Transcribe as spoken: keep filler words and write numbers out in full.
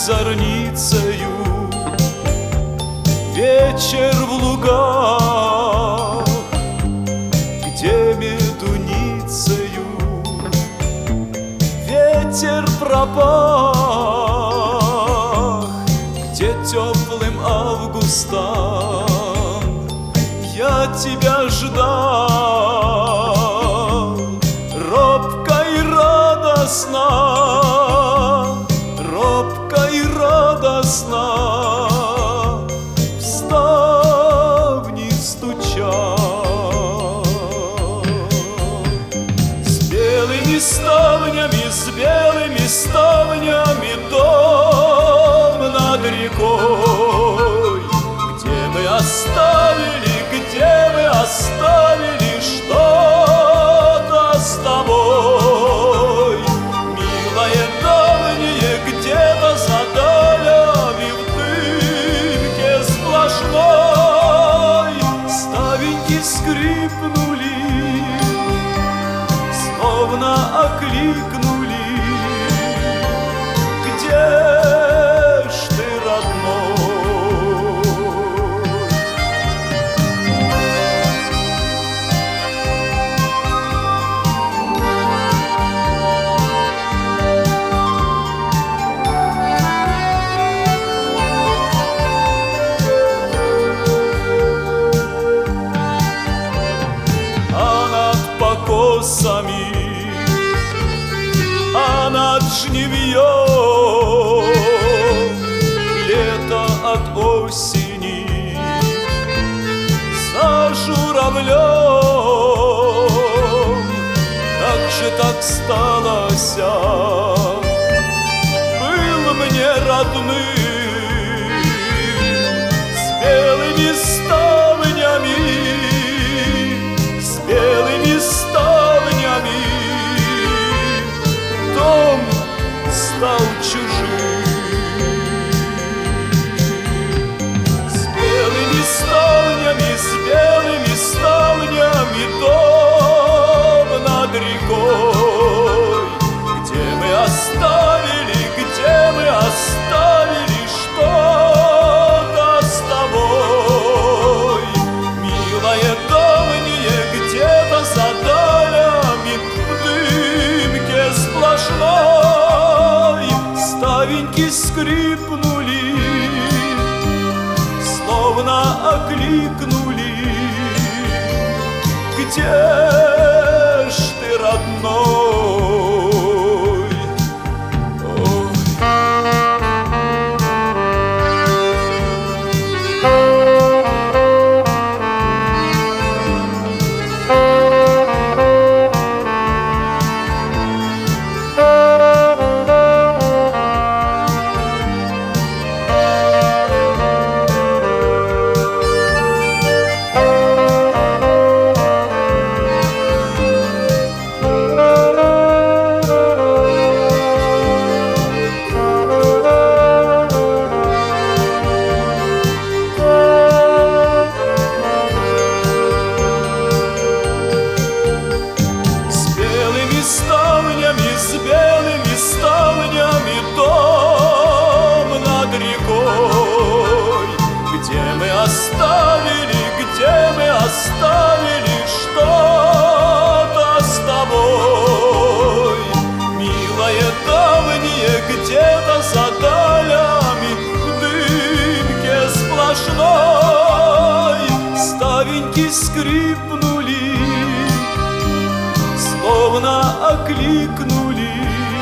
зорницею. Вечер в лугах, где медуницею ветер пропах, где теплым августом я тебя ждал. Робко и радостно, робко и радостно в ставни стучал. С белыми ставнями, с белыми ставнями дом над рекой, где мы оставили, где мы оставили что-то с тобой. Милое давнее, где-то за долями в дымке сплошной ставеньки скрипнули, словно окликнули: где ж ты, родной? Покосами, а над жнивьем лето от осени за журавлем. Как же так сталося, был мне родным, с белыми ставнями, с белыми ставнями дом стал чужим. С белыми ставнями, с белыми ставнями дом над рекой, где мы оставили, где мы оставили что-то с тобой. Милое давнее, где-то за долями в дымке сплошной ставеньки скрипнули, словно окликнули: где ж ты, родной? Ой. С белыми ставнями дом над рекой, где мы оставили, где мы оставили что-то с тобой. Милое давнее, где-то за долями в дымке сплошной ставеньки скрипнули, словно окликнули: